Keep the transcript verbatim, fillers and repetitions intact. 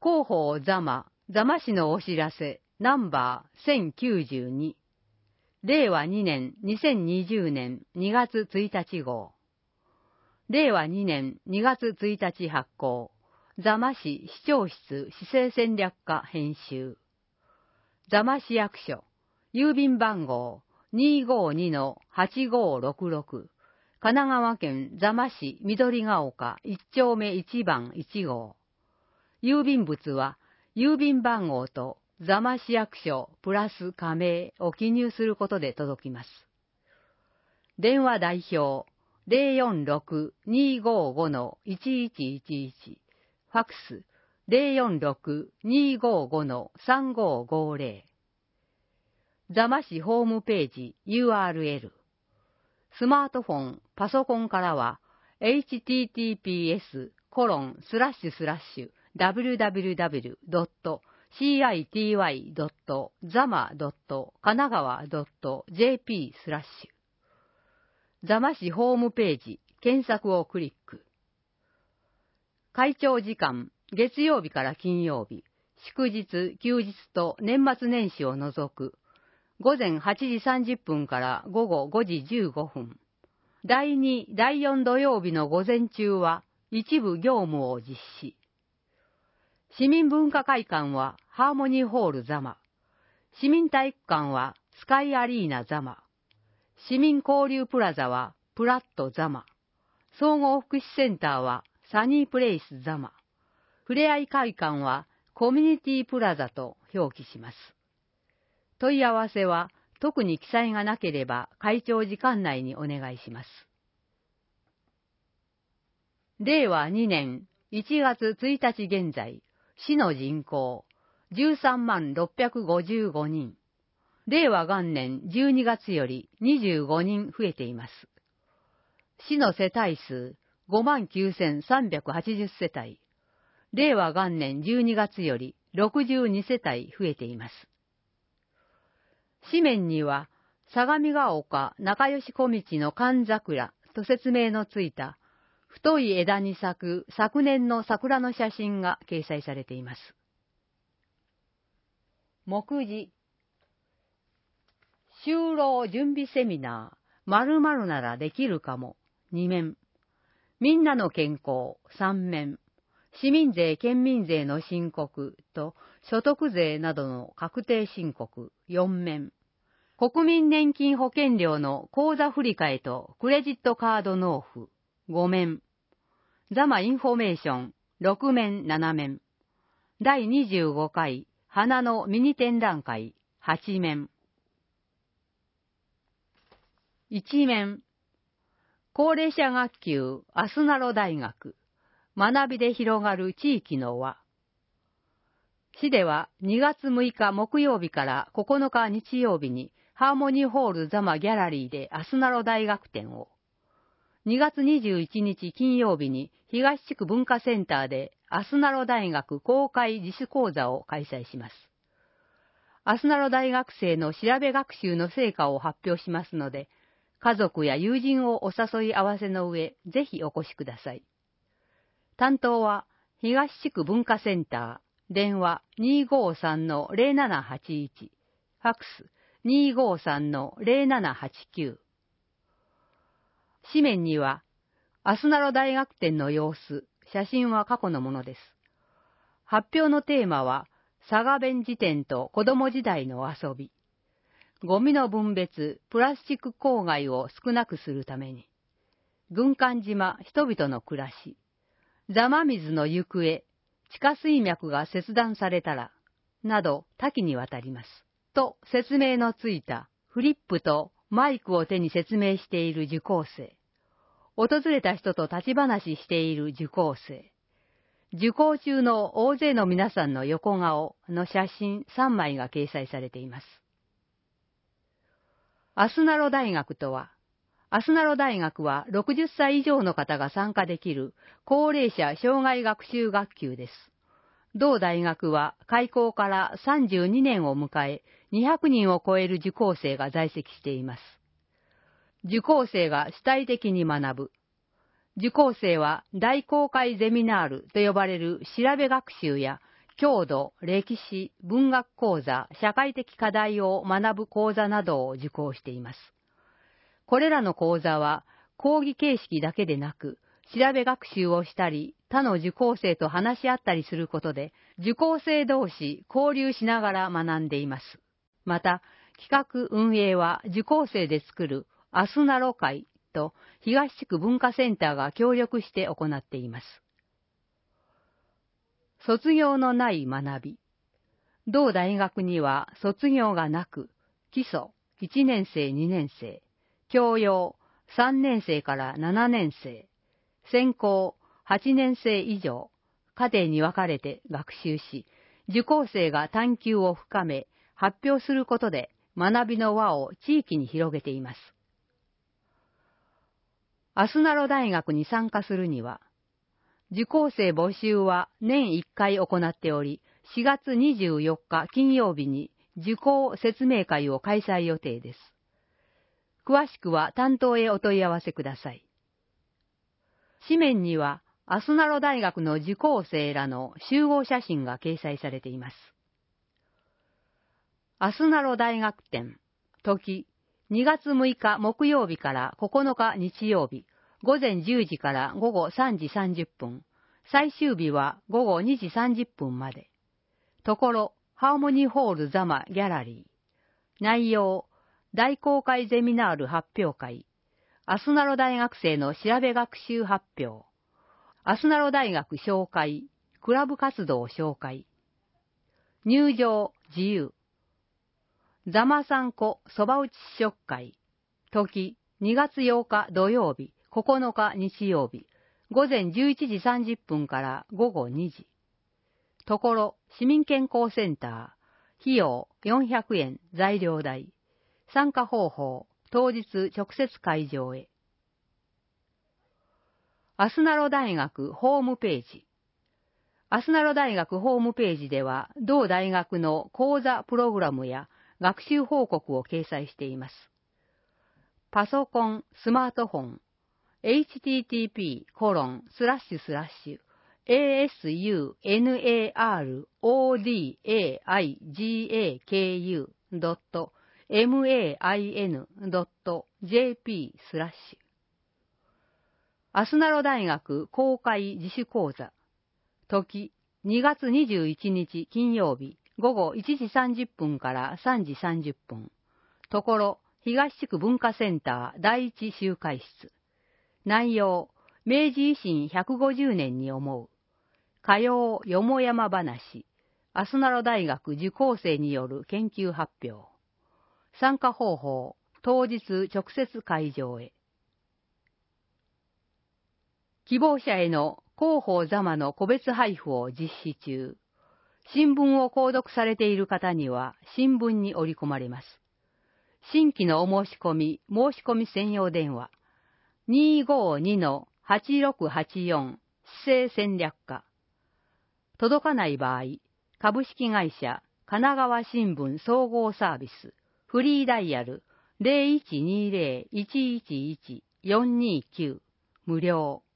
広報座間、座間市のお知らせ、ナンバーせんきゅうじゅうに。れいわにねんにせんにじゅうねんにがつついたち号。れいわにねんにがつついたち発行。座間市市長室市政戦略課編集。座間市役所、郵便番号 にーごーにのはちごーろくろく。神奈川県座間市緑ヶ丘いっちょうめいちばんいち号。郵便物は、郵便番号と座間市役所プラス加盟を記入することで届きます。電話代表 ゼロよんろく にーごーご のいちいちいちいち。ファックス ゼロよんろく にーごーご のさんごーごーぜろ。座間市ホームページ ユーアールエル。スマートフォン、パソコンからは エイチティーティーピーエスコロンスラッシュスラッシュダブリューダブリューダブリュードットシーアイティーワイドットザマドット神奈川ドットジェーピースラッシュ。座間市ホームページ検索をクリック。会長時間、月曜日から金曜日、祝日、休日と年末年始を除く、午前はちじさんじゅっぷんから午後ごじじゅうごふん。だいに、だいよん土曜日の午前中は一部業務を実施。市民文化会館はハーモニーホール座間。市民体育館はスカイアリーナ座間。市民交流プラザはプラット座間。総合福祉センターはサニープレイス座間。ふれあい会館はコミュニティプラザと表記します。問い合わせは特に記載がなければ会長時間内にお願いします。れいわにねんいちがつついたち現在、市の人口じゅうさんまんろっぴゃくごじゅうごにん。れいわ元年じゅうにがつよりにじゅうごにん増えています。市の世帯数ごまんきゅうせんさんびゃくはちじゅう世帯。れいわ元年じゅうにがつよりろくじゅうに世帯増えています。紙面には、相模ヶ丘仲良し小道の寒桜と説明のついた、太い枝に咲く昨年の桜の写真が掲載されています。目次。就労準備セミナー、〇〇ならできるかも、に面。みんなの健康、さん面。市民税、県民税の申告と所得税などの確定申告、よん面。国民年金保険料の口座振替とクレジットカード納付、ご面。座間インフォメーション、ろく面なな面。だいにじゅうごかい花のミニ展覧会、はち面。いち面。高齢者学級アスナロ大学、学びで広がる地域の輪。市ではにがつむいか木曜日からここのか日曜日にハーモニーホール座間ギャラリーでアスナロ大学展を、にがつにじゅういちにち金曜日に東地区文化センターでアスナロ大学公開自主講座を開催します。アスナロ大学生の調べ学習の成果を発表しますので、家族や友人をお誘い合わせの上、ぜひお越しください。担当は東地区文化センター、電話 にーごーさんのゼロななはちいち、ファックス にーごーさんのゼロななはちきゅう。紙面には、アスナロ大学展の様子、写真は過去のものです。発表のテーマは、佐賀弁辞典と子供時代の遊び。ゴミの分別、プラスチック公害を少なくするために。軍艦島、人々の暮らし。座間水の行方、地下水脈が切断されたら、など多岐にわたります。と説明のついたフリップとマイクを手に説明している受講生。訪れた人と立ち話している受講生。受講中の大勢の皆さんの横顔の写真さんまいが掲載されています。アスナロ大学とは、アスナロ大学はろくじゅっさい以上の方が参加できる高齢者障害学習学級です。同大学は開校からさんじゅうにねんを迎え、にひゃくにんを超える受講生が在籍しています。受講生が主体的に学ぶ。受講生は大公開ゼミナールと呼ばれる調べ学習や郷土、歴史、文学講座、社会的課題を学ぶ講座などを受講しています。これらの講座は講義形式だけでなく、調べ学習をしたり、他の受講生と話し合ったりすることで、受講生同士交流しながら学んでいます。また、企画運営は受講生で作るアスナロ会と東地区文化センターが協力して行っています。卒業のない学び。同大学には卒業がなく、基礎いちねん生にねん生、教養さんねん生からななねん生、専攻はちねん生以上、課程に分かれて学習し、受講生が探究を深め、発表することで学びの輪を地域に広げています。アスナロ大学に参加するには、受講生募集は年いっかい行っており、しがつにじゅうよっか金曜日に受講説明会を開催予定です。詳しくは担当へお問い合わせください。紙面には、アスナロ大学の受講生らの集合写真が掲載されています。アスナロ大学展、時、にがつむいか木曜日からここのか日曜日、午前じゅうじから午後さんじさんじゅっぷん、最終日は午後にじさんじゅっぷんまで。ところ、ハーモニーホールザマギャラリー。内容、大公開ゼミナール発表会。アスナロ大学生の調べ学習発表。アスナロ大学紹介。クラブ活動紹介。入場自由。ザマさんこそば打ち試食会。時、にがつようか土曜日、ここのか日曜日、午前じゅういちじさんじゅっぷんから午後にじ。ところ、市民健康センター。費用よんひゃくえん、材料代。参加方法、当日直接会場へ。アスナロ大学ホームページ。アスナロ大学ホームページでは、同大学の講座プログラムや学習報告を掲載しています。パソコン、スマートフォン、エイチティーティーピーコロンスラッシュスラッシュエーエスユーエヌエーアールオーディーエーアイジーエーケーユードットマインドットジェーピースラッシュアスナロ大学公開自主講座。時、にがつにじゅういちにち金曜日、午後いちじさんじゅっぷんからさんじさんじゅっぷん。ところ、東地区文化センター第一集会室。内容、明治維新ひゃくごじゅうねんに思う。歌謡よもやま話。アスナロ大学受講生による研究発表。参加方法、当日直接会場へ。希望者への広報ざまの個別配布を実施中。新聞を購読されている方には新聞に折り込まれます。新規のお申し込み、申し込み専用電話。にーごーにのはちろくはちよん 市政戦略課。届かない場合、株式会社神奈川新聞総合サービス、フリーダイヤル ゼロいちにゼロ いちいちいち よんにきゅう無料。